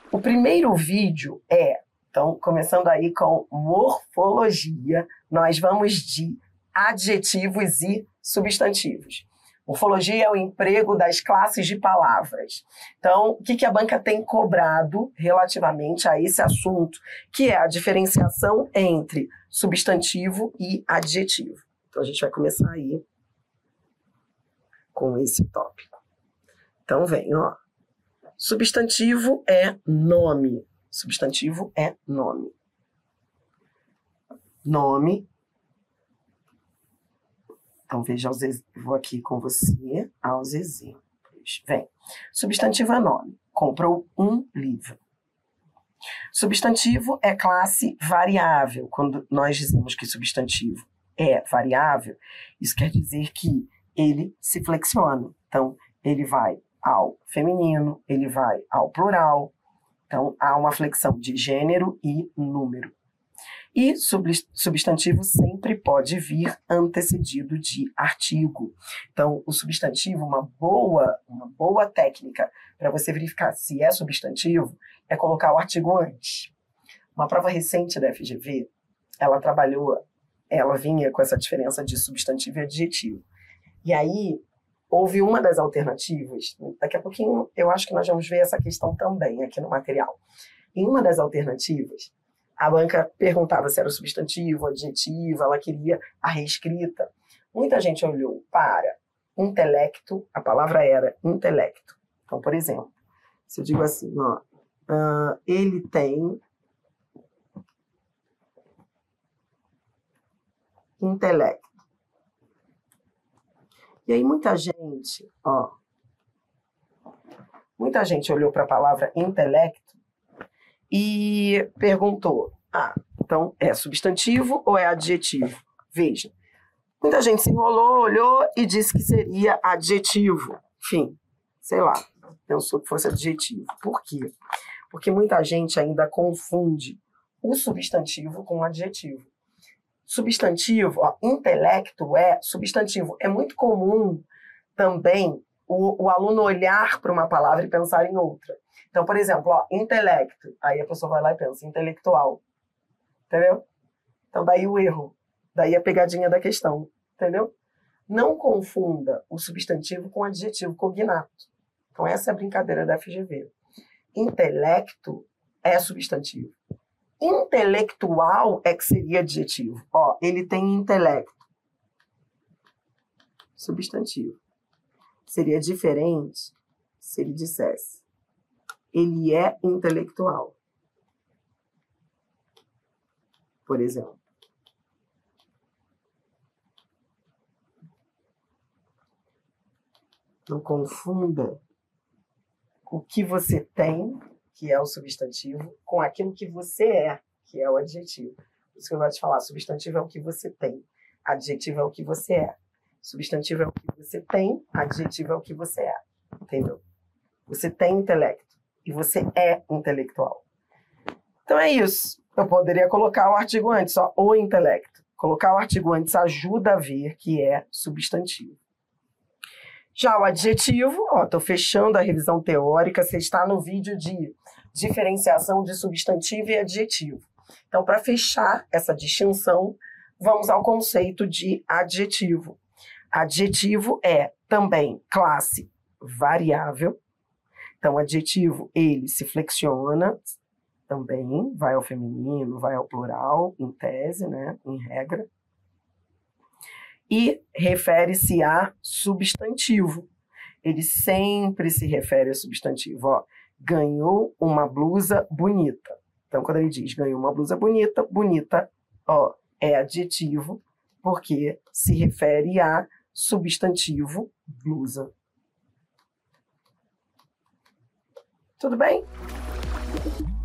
O primeiro vídeo então, começando aí com morfologia, nós vamos de adjetivos e substantivos. Morfologia é o emprego das classes de palavras. Então, o que a banca tem cobrado relativamente a esse assunto, que é a diferenciação entre substantivo e adjetivo. Então, a gente vai começar aí com esse tópico. Então, vem, ó. Substantivo é nome. Substantivo é nome. Nome. Então, veja, vou aqui com você aos exemplos. Vem. Substantivo é nome. Comprou um livro. Substantivo é classe variável. Quando nós dizemos que substantivo é variável, isso quer dizer que ele se flexiona. Então, ele vai ao feminino, ele vai ao plural. Então, há uma flexão de gênero e número. E substantivo sempre pode vir antecedido de artigo. Então, o substantivo, uma boa técnica para você verificar se é substantivo, é colocar o artigo antes. Uma prova recente da FGV, ela vinha com essa diferença de substantivo e adjetivo. E aí, houve uma das alternativas, daqui a pouquinho eu acho que nós vamos ver essa questão também aqui no material. Em uma das alternativas, a banca perguntava se era o substantivo, adjetivo, ela queria a reescrita. Muita gente olhou para intelecto, a palavra era intelecto. Então, por exemplo, se eu digo assim, ó, ele tem intelecto. E aí muita gente olhou para a palavra intelecto e perguntou, então é substantivo ou é adjetivo? Veja, muita gente se enrolou, olhou e disse que seria adjetivo. Enfim, sei lá, pensou que fosse adjetivo. Por quê? Porque muita gente ainda confunde o substantivo com o adjetivo. Substantivo, intelecto é substantivo. É muito comum também o aluno olhar para uma palavra e pensar em outra. Então, por exemplo, intelecto. Aí a pessoa vai lá e pensa, intelectual. Entendeu? Então, daí o erro. Daí a pegadinha da questão. Entendeu? Não confunda o substantivo com o adjetivo cognato. Então, essa é a brincadeira da FGV. Intelecto é substantivo. Intelectual é que seria adjetivo. Ele tem intelecto. Substantivo. Seria diferente se ele dissesse ele é intelectual. Por exemplo. Não confunda o que você tem, que é o substantivo, com aquilo que você é, que é o adjetivo. Por isso que eu gosto de falar, substantivo é o que você tem, adjetivo é o que você é. Substantivo é o que você tem, adjetivo é o que você é. Entendeu? Você tem intelecto e você é intelectual. Então é isso. Eu poderia colocar o artigo antes, só o intelecto. Colocar o artigo antes ajuda a ver que é substantivo. Já o adjetivo, estou fechando a revisão teórica, você está no vídeo de diferenciação de substantivo e adjetivo. Então, para fechar essa distinção, vamos ao conceito de adjetivo. Adjetivo é também classe variável. Então, adjetivo, ele se flexiona também, vai ao feminino, vai ao plural, em tese, né, em regra. E refere-se a substantivo. Ele sempre se refere a substantivo. Ganhou uma blusa bonita. Então, quando ele diz ganhou uma blusa bonita, bonita, é adjetivo, porque se refere a substantivo blusa. Tudo bem?